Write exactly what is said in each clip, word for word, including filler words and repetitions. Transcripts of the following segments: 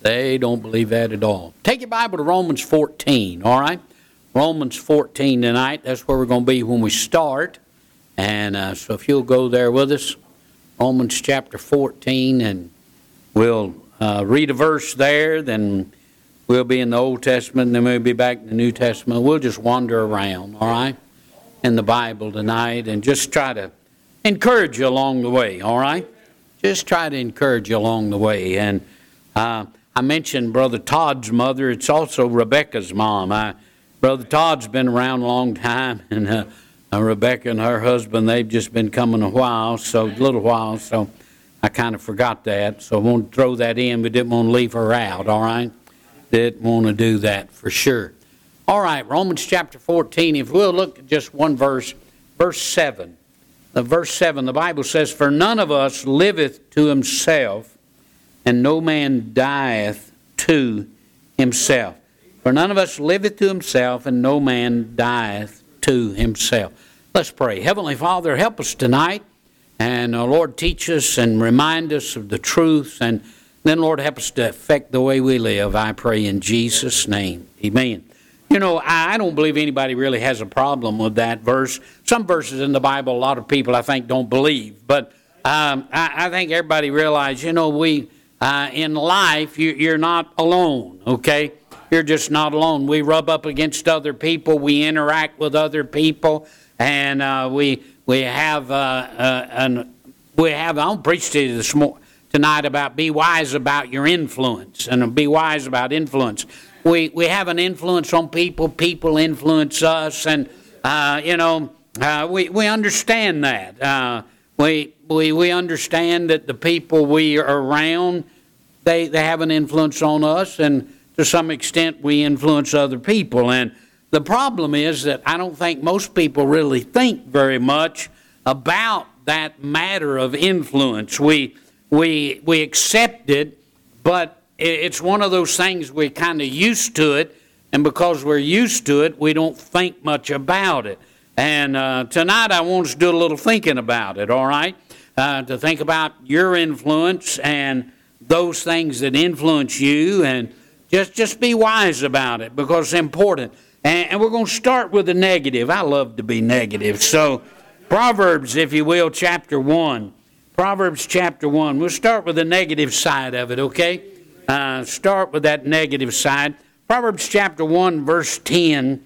They don't believe that at all. Take your Bible to Romans fourteen, all right? Romans fourteen tonight. That's where we're going to be when we start. And uh, so if you'll go there with us, Romans chapter fourteen, and we'll uh, read a verse there, then we'll be in the Old Testament, and then we'll be back in the New Testament. We'll just wander around, all right, in the Bible tonight and just try to encourage you along the way, all right? Just try to encourage you along the way. And uh, I mentioned Brother Todd's mother. It's also Rebecca's mom. I, Brother Todd's been around a long time, and uh, uh, Rebecca and her husband, they've just been coming a while, so a little while, so I kind of forgot that. So I wanted to throw that in, but didn't want to leave her out, all right? Didn't want to do that for sure. All right, Romans chapter fourteen, if we'll look at just one verse, verse seven. The verse seven, the Bible says, "For none of us liveth to himself, and no man dieth to himself." For none of us liveth to himself, and no man dieth to himself. Let's pray. Heavenly Father, help us tonight. And uh, Lord, teach us and remind us of the truth. And then, Lord, help us to affect the way we live. I pray in Jesus' name. Amen. You know, I, I don't believe anybody really has a problem with that verse. Some verses in the Bible, a lot of people, I think, don't believe. But um, I, I think everybody realizes, you know, we uh, in life, you, you're not alone, okay? You're just not alone. We rub up against other people. We interact with other people. And uh, we we have, uh, uh, an, we have, I'll preach to you this morning. Tonight about be wise about your influence, and be wise about influence. We we have an influence on people. People influence us, and uh, you know uh, we we understand that. Uh, we we we understand that the people we are around, they they have an influence on us, and to some extent we influence other people. And the problem is that I don't think most people really think very much about that matter of influence. We We we accept it, but it's one of those things we're kind of used to it, and because we're used to it, we don't think much about it. And uh, tonight I want us to do a little thinking about it, all right? Uh, to think about your influence and those things that influence you, and just, just be wise about it because it's important. And, and we're going to start with the negative. I love to be negative. So Proverbs, if you will, chapter one. Proverbs chapter one. We'll start with the negative side of it, okay? Uh, start with that negative side. Proverbs chapter one, verse ten.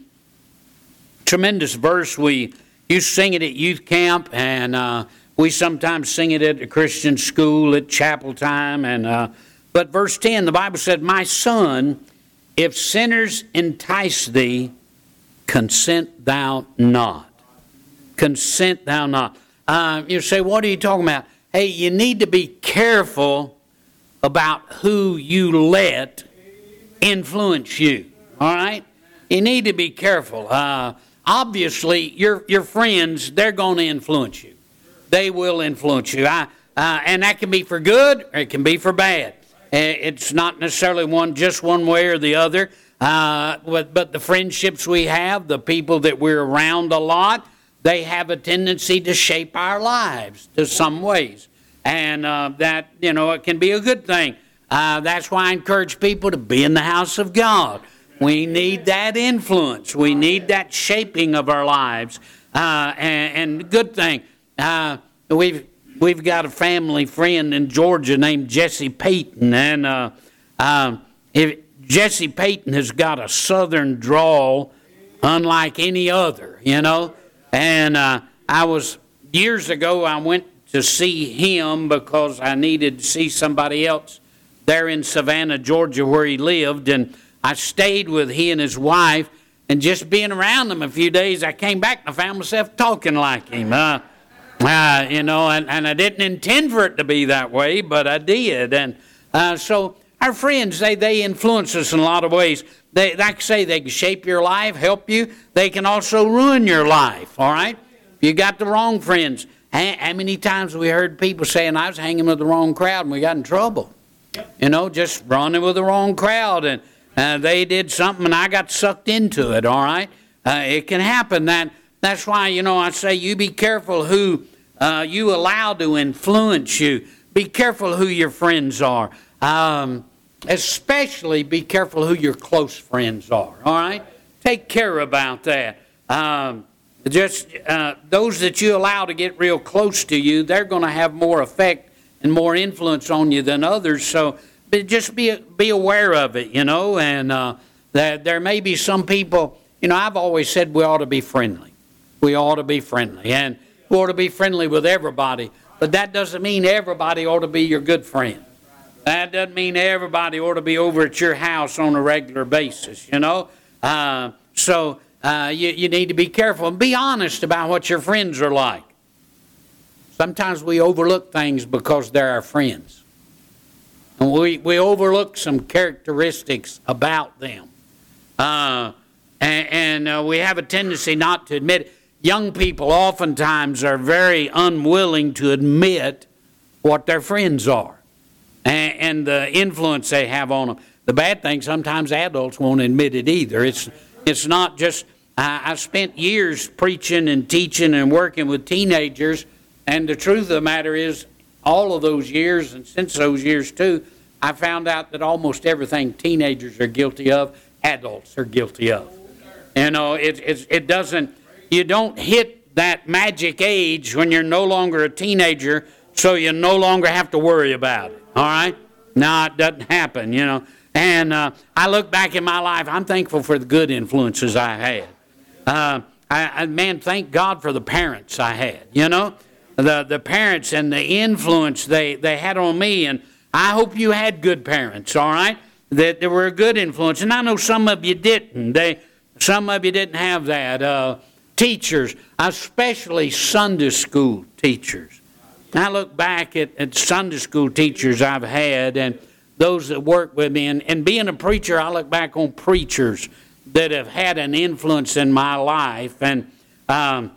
Tremendous verse. We used to sing it at youth camp, and uh, we sometimes sing it at the Christian school at chapel time. And uh, but verse ten, the Bible said, "My son, if sinners entice thee, consent thou not." Consent thou not. Uh, you say, what are you talking about? Hey, you need to be careful about who you let influence you, all right? You need to be careful. Uh, obviously, your your friends, they're going to influence you. They will influence you. I, uh, and that can be for good or it can be for bad. It's not necessarily one just one way or the other. Uh, but, but the friendships we have, the people that we're around a lot, they have a tendency to shape our lives to some ways. And uh, that, you know, it can be a good thing. Uh, that's why I encourage people to be in the house of God. We need that influence. We need that shaping of our lives. Uh, and, and good thing, uh, we've we've got a family friend in Georgia named Jesse Payton. And uh, uh, if Jesse Payton has got a southern drawl unlike any other, you know. And uh, I was, years ago, I went to see him because I needed to see somebody else there in Savannah, Georgia, where he lived. And I stayed with he and his wife. And just being around them a few days, I came back and I found myself talking like him. Uh, uh, you know, and, and I didn't intend for it to be that way, but I did. And uh, so our friends, they, they influence us in a lot of ways. They, like I say, they can shape your life, help you. They can also ruin your life, all right? If you got the wrong friends. How, how many times have we heard people saying, I was hanging with the wrong crowd and we got in trouble? You know, just running with the wrong crowd. And uh, they did something and I got sucked into it, all right? Uh, it can happen. That That's why, you know, I say you be careful who uh, you allow to influence you. Be careful who your friends are. Um especially be careful who your close friends are, all right? Take care about that. Um, just uh, those that you allow to get real close to you, they're going to have more effect and more influence on you than others. So but just be be aware of it, you know, and uh, that there may be some people, you know, I've always said we ought to be friendly. We ought to be friendly, and we ought to be friendly with everybody. But that doesn't mean everybody ought to be your good friend. That doesn't mean everybody ought to be over at your house on a regular basis, you know. Uh, so uh, you, you need to be careful and be honest about what your friends are like. Sometimes we overlook things because they're our friends. And we, we overlook some characteristics about them. Uh, and and uh, we have a tendency not to admit it. Young people oftentimes are very unwilling to admit what their friends are and, and the influence they have on them. The bad thing, sometimes adults won't admit it either. It's it's not just, I, I spent years preaching and teaching and working with teenagers, and the truth of the matter is, all of those years, and since those years too, I found out that almost everything teenagers are guilty of, adults are guilty of. You know, it, it, it doesn't, you don't hit that magic age when you're no longer a teenager, so you no longer have to worry about it, all right? No, it doesn't happen, you know. And uh, I look back in my life, I'm thankful for the good influences I had. Uh, I, I, man, thank God for the parents I had, you know. The the parents and the influence they, they had on me, and I hope you had good parents, all right, that they were a good influence. And I know some of you didn't. They Some of you didn't have that. Uh, teachers, especially Sunday school teachers. I look back at, at Sunday school teachers I've had and those that work with me. And, and being a preacher, I look back on preachers that have had an influence in my life. And um,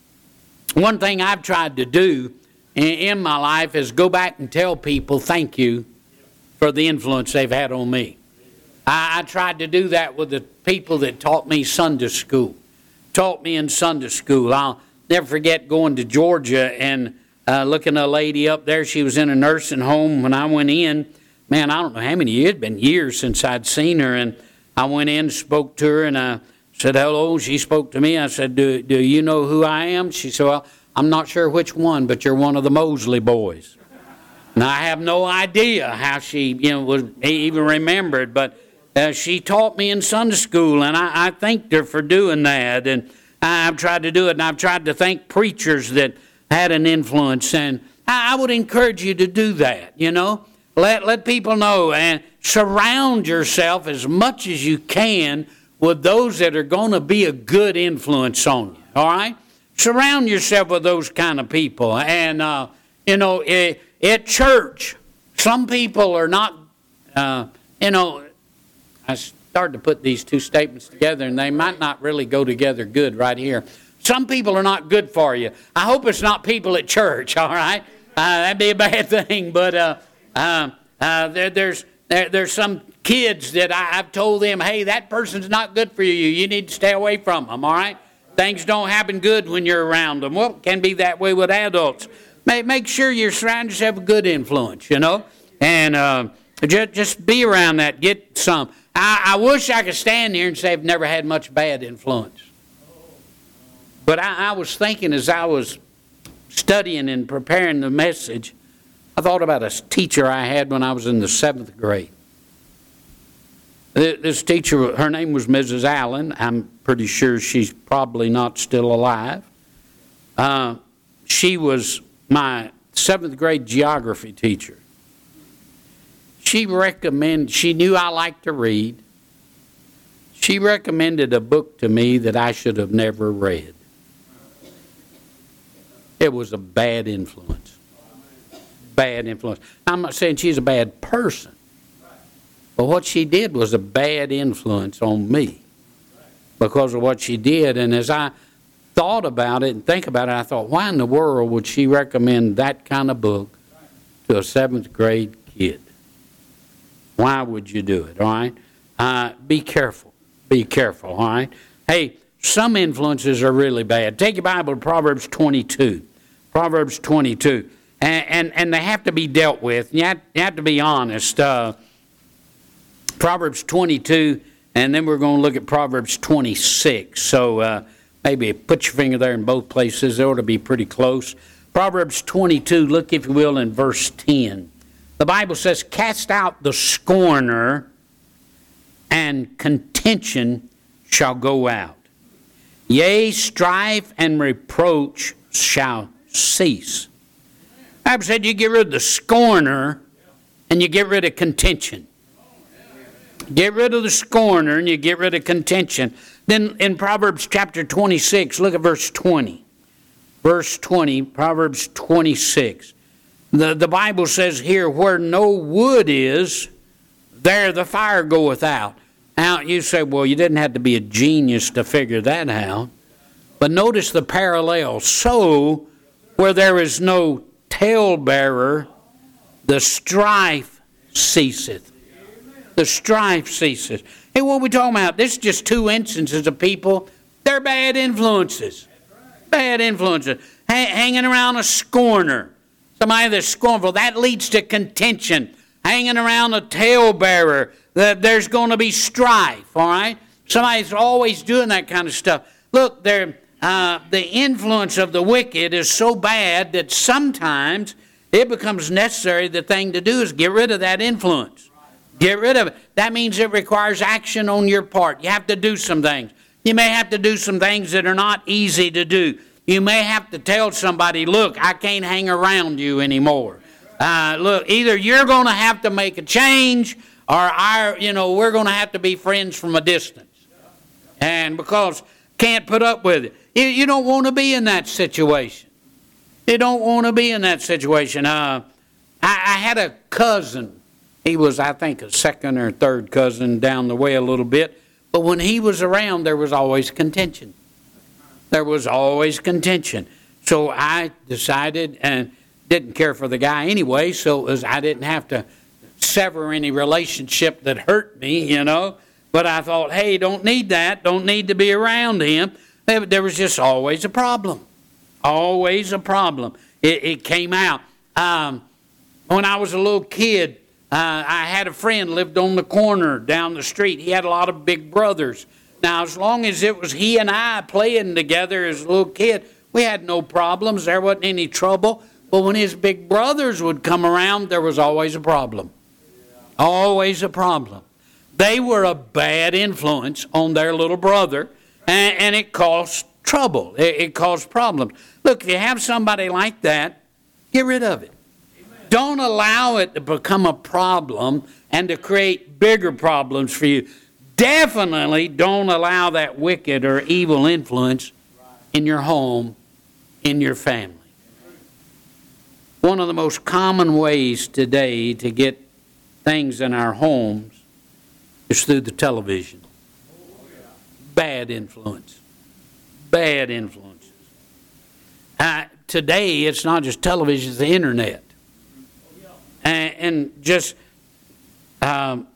one thing I've tried to do in, in my life is go back and tell people thank you for the influence they've had on me. I, I tried to do that with the people that taught me Sunday school, taught me in Sunday school. I'll never forget going to Georgia and uh, looking at a lady up there. She was in a nursing home when I went in. Man, I don't know how many years. It had been years since I'd seen her. And I went in, spoke to her, and I said, hello. She spoke to me. I said, do, do you know who I am? She said, well, I'm not sure which one, but you're one of the Mosley boys. And I have no idea how she, you know, was even remembered, but uh, she taught me in Sunday school, and I, I thanked her for doing that. And I've tried to do it, and I've tried to thank preachers that had an influence, and I, I would encourage you to do that, you know. Let, let people know, and surround yourself as much as you can with those that are going to be a good influence on you, all right? Surround yourself with those kind of people. And, uh, you know, it, at church, some people are not, uh, you know, I started to put these two statements together, and they might not really go together good right here. Some people are not good for you. I hope it's not people at church, all right? Uh, that'd be a bad thing, but uh, uh, uh, there, there's there, there's some kids that I, I've told them, hey, that person's not good for you. You need to stay away from them, all right? Things don't happen good when you're around them. Well, it can be that way with adults. Make sure you surround yourself with good influence, you know, and uh, just, just be around that. Get some. I, I wish I could stand here and say I've never had much bad influence. But I, I was thinking as I was studying and preparing the message, I thought about a teacher I had when I was in the seventh grade. This teacher, her name was Missus Allen. I'm pretty sure she's probably not still alive. Uh, she was my seventh grade geography teacher. She recommended, she knew I liked to read. She recommended a book to me that I should have never read. It was a bad influence. Bad influence. I'm not saying she's a bad person, but what she did was a bad influence on me because of what she did. And as I thought about it and think about it, I thought, why in the world would she recommend that kind of book to a seventh grade kid? Why would you do it, all right? Uh, be careful. Be careful, all right? Hey, some influences are really bad. Take your Bible to Proverbs twenty-two. Proverbs twenty-two. And, and, and they have to be dealt with. You have, you have to be honest. Uh, Proverbs twenty-two, and then we're going to look at Proverbs twenty-six. So uh, maybe put your finger there in both places. They ought to be pretty close. Proverbs twenty-two, look if you will in verse ten. The Bible says, cast out the scorner, and contention shall go out. Yea, strife and reproach shall cease. The Bible said you get rid of the scorner, and you get rid of contention. Get rid of the scorner and you get rid of contention. Then in Proverbs chapter twenty-six, look at verse twenty. Verse twenty, Proverbs twenty-six. The, the Bible says here, where no wood is, there the fire goeth out. Now you say, well, you didn't have to be a genius to figure that out. But notice the parallel. So, where there is no talebearer, the strife ceaseth. The strife ceases. Hey, what are we talking about? This is just two instances of people. They're bad influences. Bad influences. H- hanging around a scorner. Somebody that's scornful. That leads to contention. Hanging around a talebearer. That there's going to be strife. All right? Somebody's always doing that kind of stuff. Look, they're, uh, the influence of the wicked is so bad that sometimes it becomes necessary. The thing to do is get rid of that influence. Get rid of it. That means it requires action on your part. You have to do some things. You may have to do some things that are not easy to do. You may have to tell somebody, look, I can't hang around you anymore. Uh, look, either you're going to have to make a change or I, you know, we're going to have to be friends from a distance. And because can't put up with it. You, you don't want to be in that situation. You don't want to be in that situation. Uh, I, I had a cousin. He was, I think, a second or third cousin down the way a little bit. But when he was around, there was always contention. There was always contention. So I decided, and didn't care for the guy anyway, so it was, I didn't have to sever any relationship that hurt me, you know. But I thought, hey, don't need that. Don't need to be around him. There was just always a problem. Always a problem. It, it came out. Um, when I was a little kid, Uh, I had a friend lived on the corner down the street. He had a lot of big brothers. Now, as long as it was he and I playing together as a little kid, we had no problems. There wasn't any trouble. But when his big brothers would come around, there was always a problem. Always a problem. They were a bad influence on their little brother, and, and it caused trouble. It, it caused problems. Look, if you have somebody like that, get rid of it. Don't allow it to become a problem and to create bigger problems for you. Definitely don't allow that wicked or evil influence in your home, in your family. One of the most common ways today to get things in our homes is through the television. Bad influence. Bad influences. Uh, today, it's not just television, it's the internet. And just, um,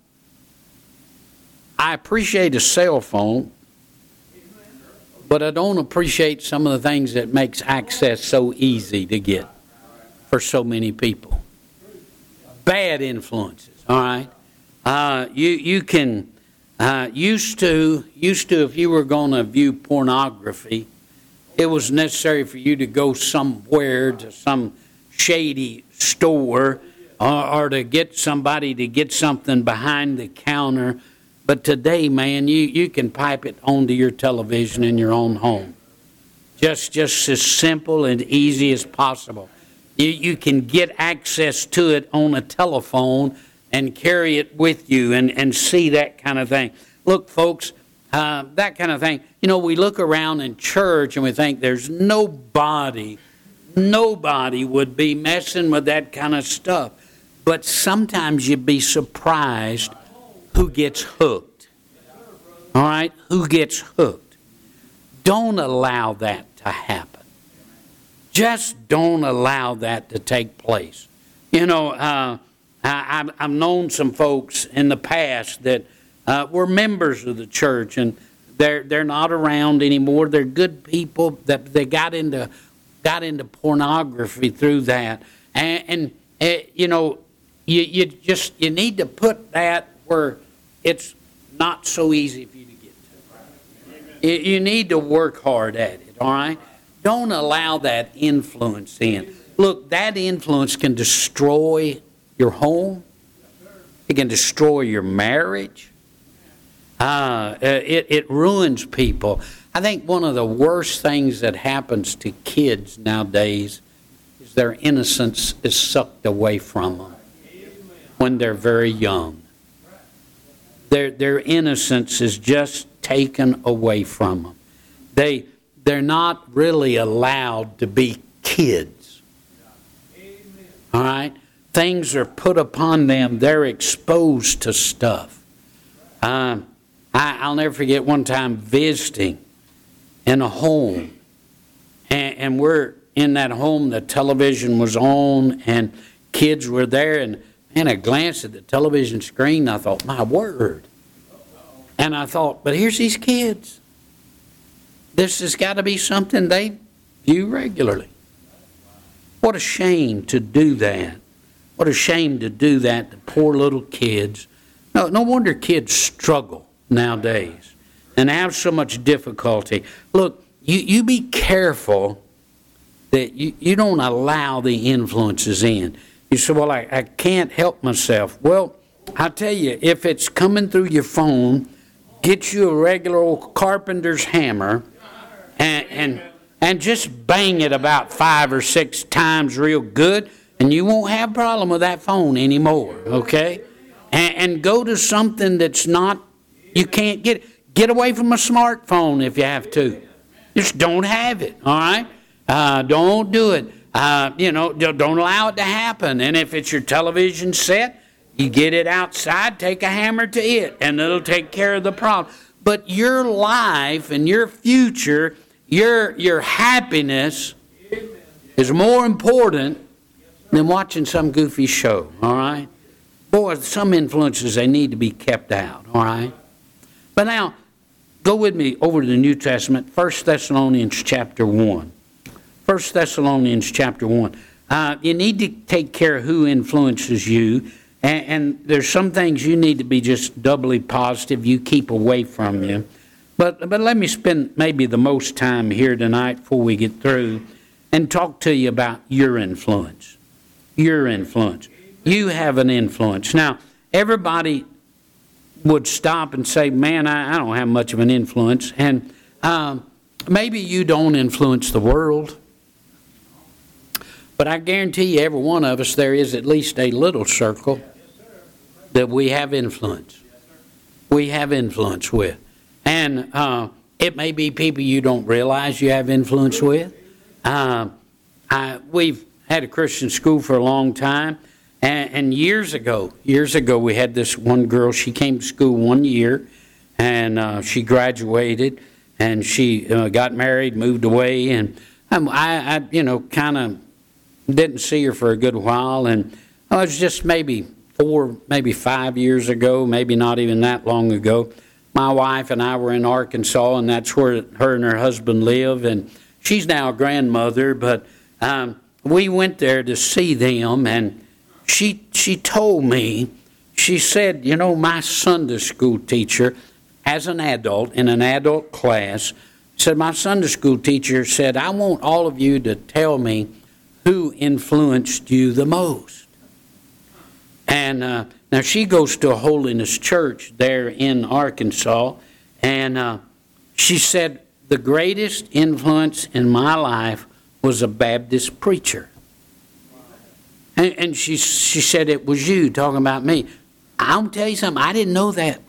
I appreciate a cell phone, but I don't appreciate some of the things that makes access so easy to get for so many people. Bad influences, all right? Uh, you you can, uh, used to, used to if you were going to view pornography, it was necessary for you to go somewhere to some shady store Or, or to get somebody to get something behind the counter. But today, man, you, you can pipe it onto your television in your own home. Just just as simple and easy as possible. You, you can get access to it on a telephone and carry it with you and, and see that kind of thing. Look, folks, uh, that kind of thing. You know, we look around in church and we think there's nobody, nobody would be messing with that kind of stuff. But sometimes you'd be surprised who gets hooked. All right? Who gets hooked. Don't allow that to happen. Just don't allow that to take place. You know, uh, I, I've known some folks in the past that uh, were members of the church, and they're they're not around anymore. They're good people that they got into got into pornography through that, and, and uh, you know. You, you just you need to put that where it's not so easy for you to get to. You, you need to work hard at it, all right? Don't allow that influence in. Look, that influence can destroy your home. It can destroy your marriage. Uh, it, it ruins people. I think one of the worst things that happens to kids nowadays is their innocence is sucked away from them when they're very young. Their, their innocence is just taken away from them. They, they're not really allowed to be kids. All right? Things are put upon them. They're exposed to stuff. Um, I, I'll never forget one time visiting in a home. And, and we're in that home, the television was on, and kids were there. And, and I glanced at the television screen, and I thought, my word. And I thought, but here's these kids. This has got to be something they view regularly. What a shame to do that. What a shame to do that to poor little kids. No, no wonder kids struggle nowadays and have so much difficulty. Look, you, you be careful that you, you don't allow the influences in. You say, well, I, I can't help myself. Well, I tell you, if it's coming through your phone, get you a regular old carpenter's hammer and, and, and just bang it about five or six times real good, and you won't have a problem with that phone anymore, okay? And, and go to something that's not, you can't get it. Get away from a smartphone if you have to. Just don't have it, all right? Uh, don't do it. Uh, you know, don't allow it to happen. And if it's your television set, you get it outside, take a hammer to it, and it'll take care of the problem. But your life and your future, your, your happiness is more important than watching some goofy show, all right? Boy, some influences, they need to be kept out, all right? But now, go with me over to the New Testament, First Thessalonians chapter one. First Thessalonians chapter one. Uh, you need to take care of who influences you, and, and there's some things you need to be just doubly positive, you keep away from you. But, but let me spend maybe the most time here tonight before we get through and talk to you about your influence. Your influence. You have an influence. Now, everybody would stop and say, man, I, I don't have much of an influence. And um, maybe you don't influence the world. But I guarantee you, every one of us, there is at least a little circle that we have influence. We have influence with. And uh, it may be people you don't realize you have influence with. Uh, I, we've had a Christian school for a long time. And, and years ago, years ago, we had this one girl. She came to school one year, and uh, she graduated, and she uh, got married, moved away, and um, I, I, you know, kind of didn't see her for a good while. And oh, it was just maybe four, maybe five years ago, maybe not even that long ago. My wife and I were in Arkansas, and that's where her and her husband live. And she's now a grandmother, but um, we went there to see them, and She she told me, she said, you know, my Sunday school teacher, as an adult, in an adult class, said, my Sunday school teacher said, I want all of you to tell me who influenced you the most. And uh, now she goes to a holiness church there in Arkansas, and uh, she said, the greatest influence in my life was a Baptist preacher. And, and she she said, it was you talking about me. I'll tell you something, I didn't know that.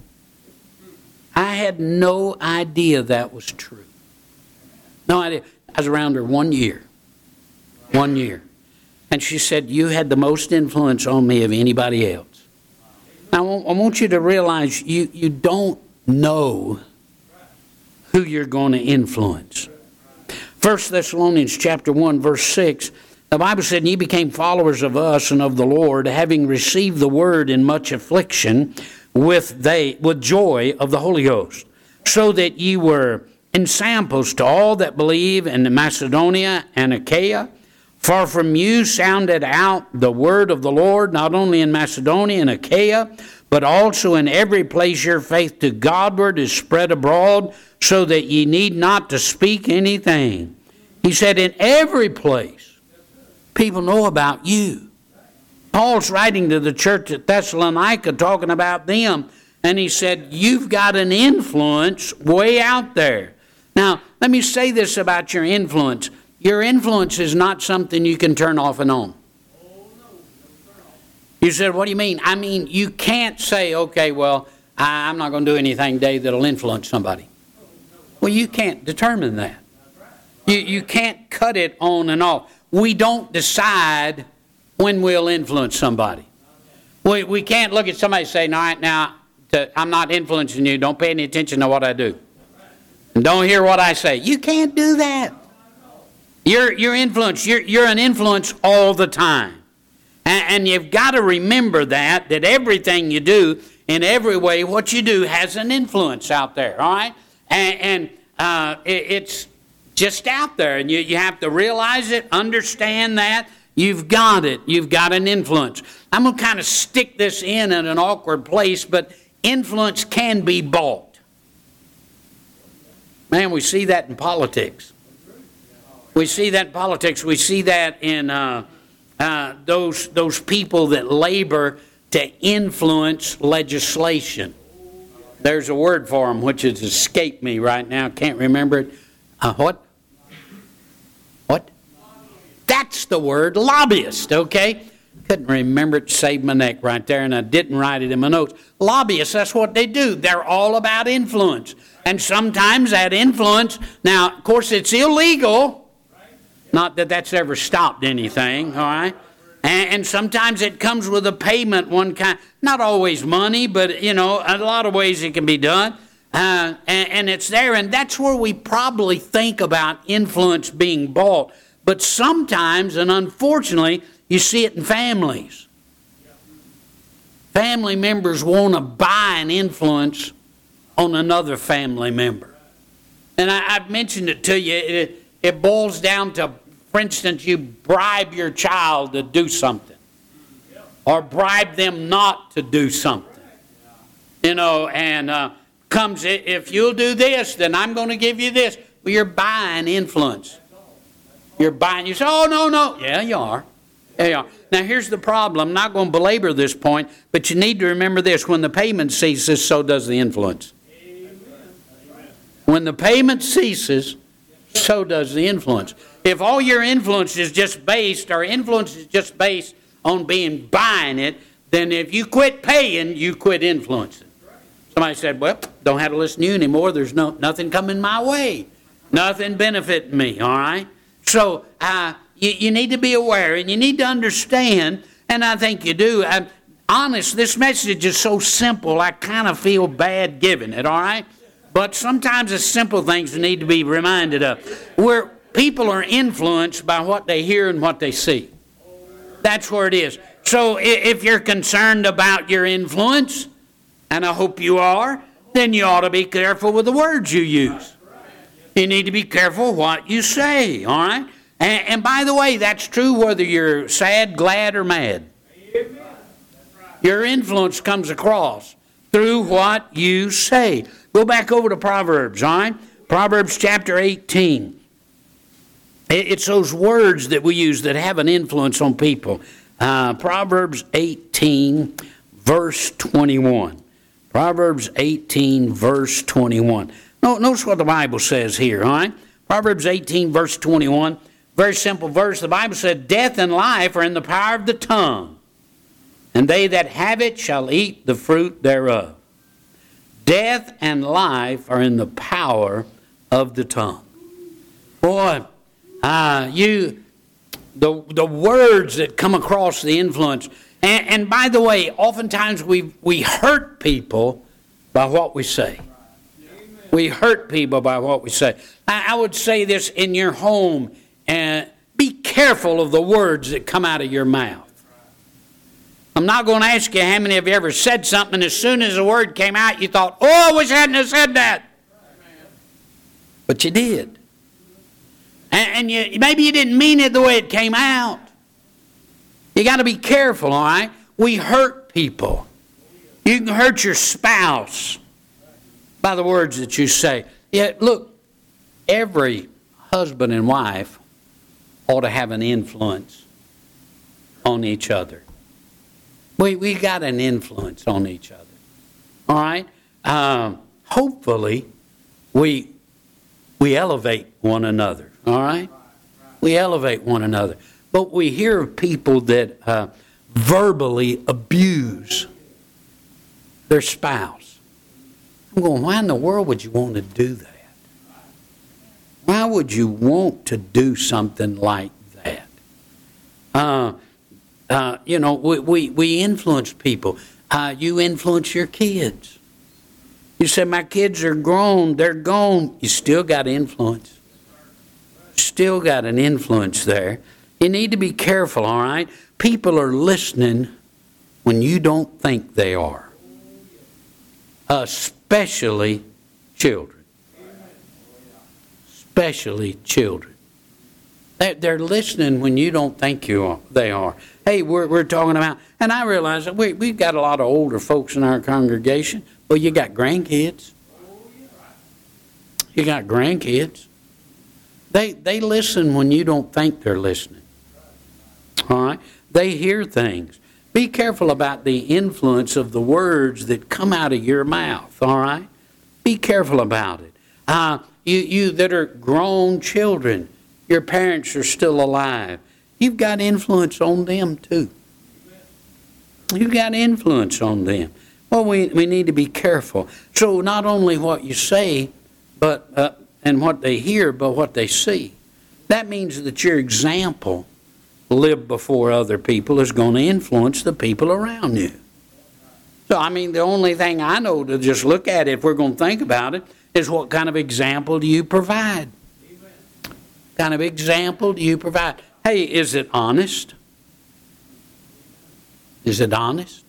I had no idea that was true. No idea. I was around her one year. One year. And she said, you had the most influence on me of anybody else. Now, I want you to realize you, you don't know who you're going to influence. First Thessalonians chapter one, verse six, the Bible said, and ye became followers of us and of the Lord, having received the word in much affliction with they with joy of the Holy Ghost, so that ye were ensamples to all that believe in Macedonia and Achaia. For from you sounded out the word of the Lord, not only in Macedonia and Achaia, but also in every place your faith to Godward is spread abroad, so that ye need not to speak anything. He said, in every place, people know about you. Paul's writing to the church at Thessalonica, talking about them, and he said, you've got an influence way out there. Now, let me say this about your influence. Your influence is not something you can turn off and on. You said, what do you mean? I mean, you can't say, okay, well, I'm not going to do anything today that'll influence somebody. Well, you can't determine that. You, you can't cut it on and off. We don't decide when we'll influence somebody. We, we can't look at somebody and say, all right, now, to, I'm not influencing you. Don't pay any attention to what I do. And don't hear what I say. You can't do that. You're, you're influence. You're, you're an influence all the time. And, and you've got to remember that, that everything you do, in every way, what you do has an influence out there, all right? And, and uh, it, it's just out there, and you, you have to realize it, understand that. You've got it. You've got an influence. I'm going to kind of stick this in at an awkward place, but influence can be bought. Man, we see that in politics. We see that in politics. We see that in uh, uh, those, those people that labor to influence legislation. There's a word for them which has escaped me right now. Can't remember it. Uh, what? What? That's the word, lobbyist, okay? Couldn't remember it, saved my neck right there, and I didn't write it in my notes. Lobbyists, that's what they do. They're all about influence. And sometimes that influence, now, of course, it's illegal. Not that that's ever stopped anything, all right? And, and sometimes it comes with a payment, one kind, not always money, but, you know, a lot of ways it can be done. Uh, and, and it's there, and that's where we probably think about influence being bought. But sometimes, and unfortunately, you see it in families. Family members want to buy an influence on another family member. And I, I've mentioned it to you. It, it boils down to, for instance, you bribe your child to do something. Or bribe them not to do something. You know, and uh, comes, if you'll do this, then I'm going to give you this. Well, you're buying influence. You're buying, you say, oh, no, no. Yeah, you are. Yeah, you are. Now, here's the problem. I'm not going to belabor this point, but you need to remember this. When the payment ceases, so does the influence. When the payment ceases, so does the influence. If all your influence is just based, or influence is just based on being buying it, then if you quit paying, you quit influencing. Somebody said, well, don't have to listen to you anymore. There's no nothing coming my way. Nothing benefiting me, all right? So uh, you, you need to be aware, and you need to understand, and I think you do. I'm honest, this message is so simple, I kind of feel bad giving it, all right? But sometimes it's simple things we need to be reminded of. Where people are influenced by what they hear and what they see. That's where it is. So if you're concerned about your influence, and I hope you are, then you ought to be careful with the words you use. You need to be careful what you say, all right? And, and by the way, that's true whether you're sad, glad, or mad. Your influence comes across through what you say. Go back over to Proverbs, all right? Proverbs chapter eighteen. It's those words that we use that have an influence on people. Uh, Proverbs eighteen, verse twenty-one. Proverbs eighteen, verse twenty-one. No, notice what the Bible says here, all right? Proverbs eighteen, verse twenty-one. Very simple verse. The Bible said, death and life are in the power of the tongue, and they that have it shall eat the fruit thereof. Death and life are in the power of the tongue. Boy, uh, you, the, the words that come across the influence, and, and by the way, oftentimes we, we hurt people by what we say. We hurt people by what we say. I, I would say this in your home, and be careful of the words that come out of your mouth. I'm not going to ask you how many of you ever said something, and as soon as the word came out, you thought, oh, I wish I hadn't have said that. But you did. And, and you, maybe you didn't mean it the way it came out. You got to be careful, all right? We hurt people. You can hurt your spouse by the words that you say. Yeah, look, every husband and wife ought to have an influence on each other. We we got an influence on each other. All right? Um, hopefully, we we elevate one another. All right? We elevate one another. But we hear of people that uh, verbally abuse their spouse. I'm going, why in the world would you want to do that? Why would you want to do something like that? Uh, uh, you know, we, we, we influence people. Uh, you influence your kids. You say, my kids are grown, they're gone. You still got influence. Still got an influence there. You need to be careful, all right? People are listening when you don't think they are. Especially children. Especially children. They're listening when you don't think you are. They are. Hey, we're we're talking about, and I realize that we, we've got a lot of older folks in our congregation. Well, you got grandkids. You got grandkids. They they listen when you don't think they're listening. All right? They hear things. Be careful about the influence of the words that come out of your mouth, all right? Be careful about it. Uh, you, you that are grown children, your parents are still alive. You've got influence on them too. You've got influence on them. Well, we, we need to be careful. So not only what you say but uh, and what they hear, but what they see. That means that your example live before other people is going to influence the people around you. So, I mean, the only thing I know to just look at, if we're going to think about it, is what kind of example do you provide? What kind of example do you provide? Hey, is it honest? Is it honest?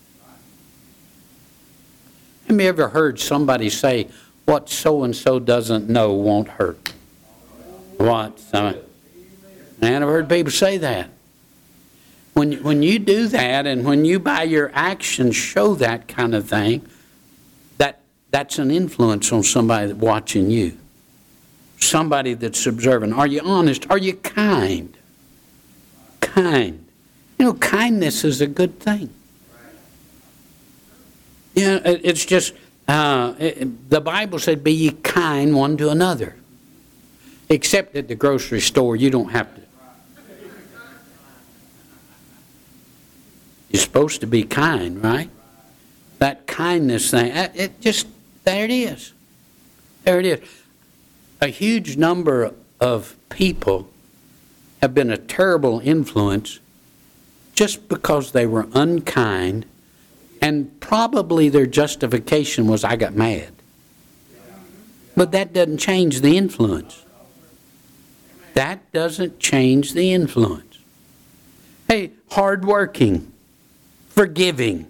Have you ever heard somebody say, what so-and-so doesn't know won't hurt? What? Uh, Man, I've heard people say that. When, when you do that and when you by your actions show that kind of thing, that that's an influence on somebody that's watching you. Somebody that's observing. Are you honest? Are you kind? Kind. You know, kindness is a good thing. You know, it, it's just, uh, it, the Bible said, be ye kind one to another. Except at the grocery store, you don't have to. You're supposed to be kind, right? That kindness thing, it just, there it is. There it is. A huge number of people have been a terrible influence just because they were unkind, and probably their justification was, I got mad. But that doesn't change the influence. That doesn't change the influence. Hey, hardworking. Forgiving.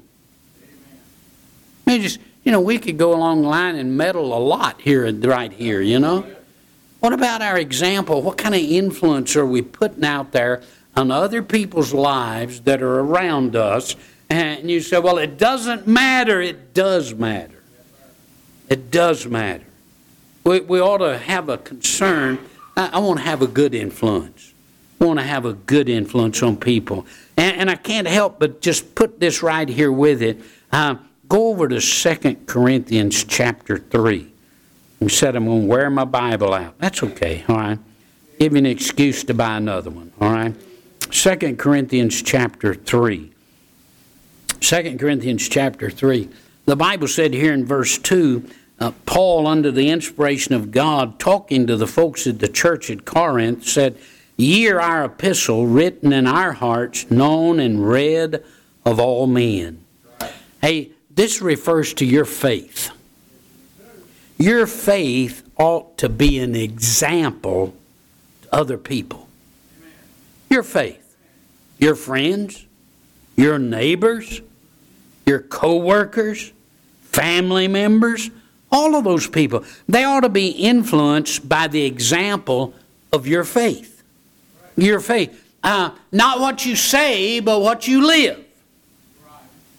I mean, just, you know, we could go along the line and meddle a lot here and right here, you know. What about our example? What kind of influence are we putting out there on other people's lives that are around us? And you say, well, it doesn't matter. It does matter. It does matter. We, we ought to have a concern. I, I want to have a good influence. I want to have a good influence on people. And, and I can't help but just put this right here with it. Uh, go over to Second Corinthians chapter three. You said I'm going to wear my Bible out. That's okay, all right? Give you an excuse to buy another one, all right? Second Corinthians chapter three. Second Corinthians chapter three. The Bible said here in verse two, uh, Paul, under the inspiration of God, talking to the folks at the church at Corinth, said, ye are our epistle, written in our hearts, known and read of all men. Hey, this refers to your faith. Your faith ought to be an example to other people. Your faith. Your friends, your neighbors, your co-workers, family members, all of those people. They ought to be influenced by the example of your faith. Your faith. Uh, not what you say, but what you live.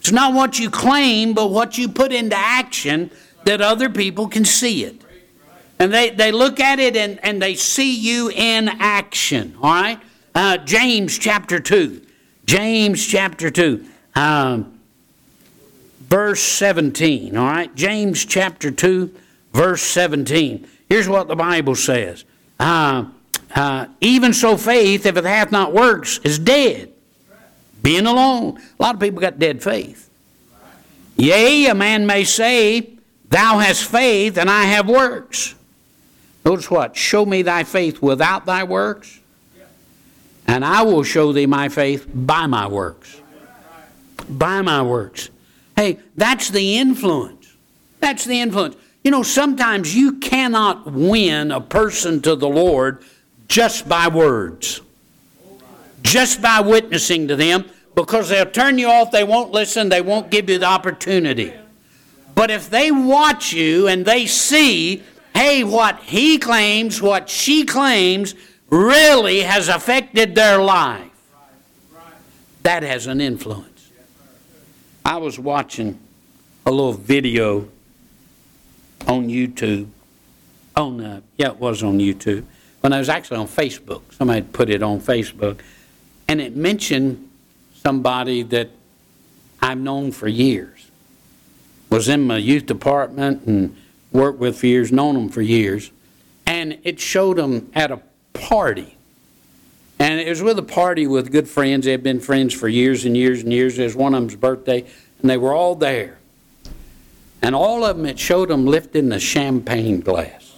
It's not what you claim, but what you put into action that other people can see it. And they, they look at it and, and they see you in action. All right? Uh, James chapter two. James chapter two. Um, verse seventeen. All right? James chapter two, verse seventeen. Here's what the Bible says. Uh, uh, Even so faith, if it hath not works, is dead. Being alone. A lot of people got dead faith. Yea, a man may say, thou hast faith, and I have works. Notice what? Show me thy faith without thy works, and I will show thee my faith by my works. By my works. Hey, that's the influence. That's the influence. You know, sometimes you cannot win a person to the Lord just by words. Just by witnessing to them, because they'll turn you off, they won't listen, they won't give you the opportunity. But if they watch you and they see, hey, what he claims, what she claims, really has affected their life, that has an influence. I was watching a little video on YouTube. On uh, yeah, it was on YouTube. When I was actually on Facebook. Somebody put it on Facebook. And it mentioned somebody that I've known for years. Was in my youth department and worked with for years, known them for years. And it showed them at a party. And it was with a party with good friends. They had been friends for years and years and years. It was one of them's birthday, and they were all there. And all of them, it showed them lifting the champagne glass.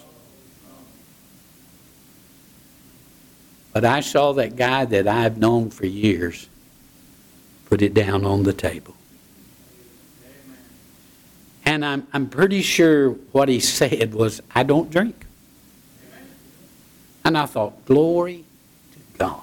But I saw that guy that I've known for years put it down on the table. And I'm, I'm pretty sure what he said was, I don't drink. And I thought, glory to God.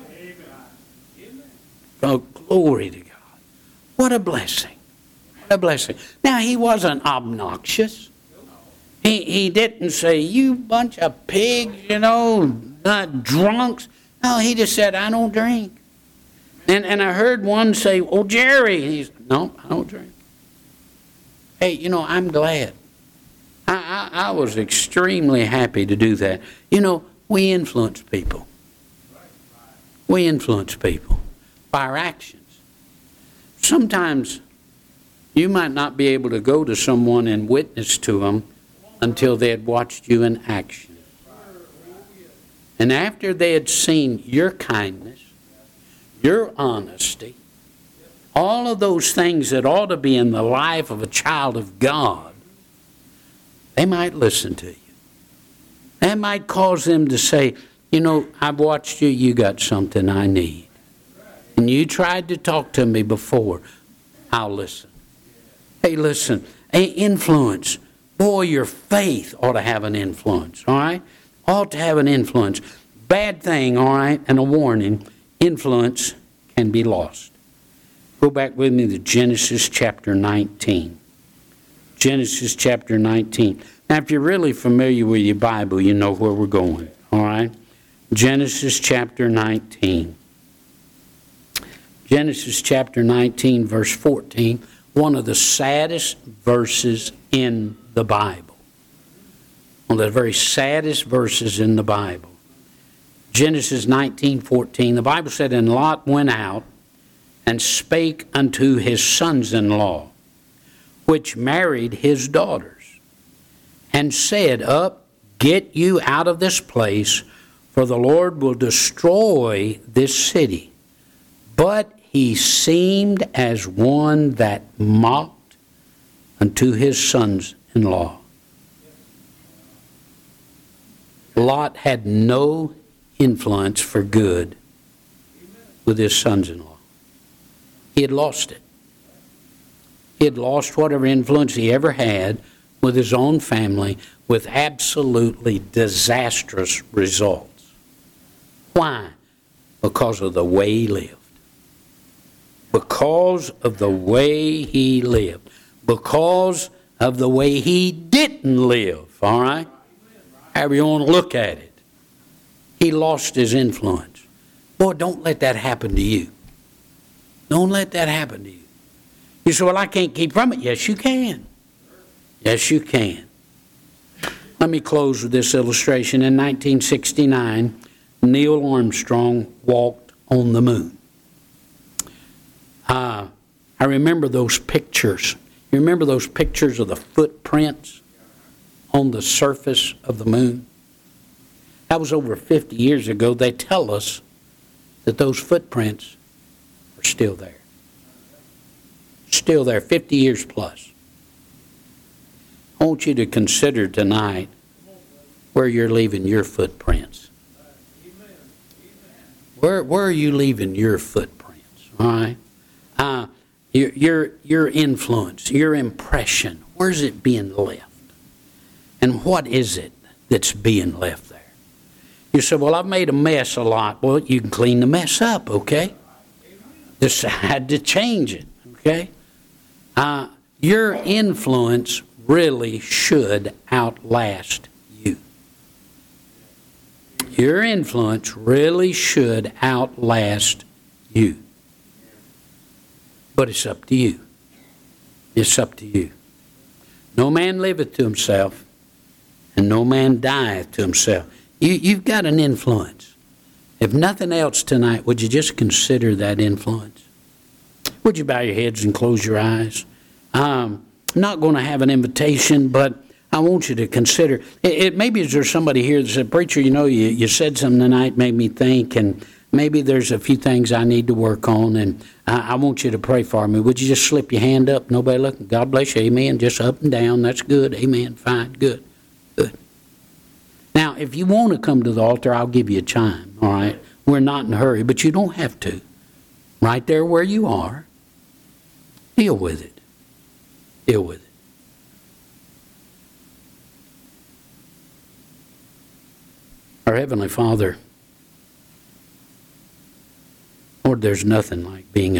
Oh, glory to God. What a blessing. What a blessing. Now, he wasn't obnoxious. He, he didn't say, you bunch of pigs, you know, uh, drunks. No, he just said, I don't drink. And and I heard one say, oh, Jerry. And he's, no, I don't drink. Hey, you know, I'm glad. I, I, I was extremely happy to do that. You know, we influence people. We influence people by our actions. Sometimes you might not be able to go to someone and witness to them until they had watched you in action. And after they had seen your kindness, your honesty, all of those things that ought to be in the life of a child of God, they might listen to you. That might cause them to say, you know, I've watched you, you got something I need. And you tried to talk to me before. I'll listen. Hey, listen, influence. Boy, your faith ought to have an influence, all right? Ought to have an influence. Bad thing, all right, and a warning, influence can be lost. Go back with me to Genesis chapter nineteen. Genesis chapter nineteen. Now, if you're really familiar with your Bible, you know where we're going, all right? Genesis chapter nineteen. Genesis chapter nineteen, verse fourteen, one of the saddest verses in the Bible. One of the very saddest verses in the Bible. Genesis nineteen fourteen, the Bible said, and Lot went out and spake unto his sons-in-law, which married his daughters, and said, up, get you out of this place, for the Lord will destroy this city. But he seemed as one that mocked unto his sons-in-law. Lot had no influence for good with his sons-in-law. He had lost it. He had lost whatever influence he ever had with his own family, with absolutely disastrous results. Why? Because of the way he lived. Because of the way he lived. Because of the way he didn't live, all right? However you want to look at it. He lost his influence. Boy, don't let that happen to you. Don't let that happen to you. You say, well, I can't keep from it. Yes, you can. Yes, you can. Let me close with this illustration. In nineteen sixty-nine, Neil Armstrong walked on the moon. Uh, I remember those pictures. You remember those pictures of the footprints on the surface of the moon? That was over fifty years ago. They tell us that those footprints are still there. Still there, fifty years plus. I want you to consider tonight where you're leaving your footprints. Where, where are you leaving your footprints? All right? Uh, your, your, your influence, your impression, where's it being left? And what is it that's being left there? You say, well, I've made a mess a lot. Well, you can clean the mess up, okay? Decide to change it, okay? Uh, your influence really should outlast you. Your influence really should outlast you. But it's up to you. It's up to you. No man liveth to himself, and no man dieth to himself. You, you've got an influence. If nothing else tonight, would you just consider that influence? Would you bow your heads and close your eyes? Um, I'm not going to have an invitation, but I want you to consider. It, it maybe is there somebody here that said, preacher, you know, you, you said something tonight made me think, and maybe there's a few things I need to work on, and I, I want you to pray for me. Would you just slip your hand up? Nobody looking. God bless you. Amen. Just up and down. That's good. Amen. Fine. Good. Good. Now, if you want to come to the altar, I'll give you a chime. All right. We're not in a hurry, but you don't have to. Right there where you are, deal with it. Deal with it. Our Heavenly Father, Lord, there's nothing like being a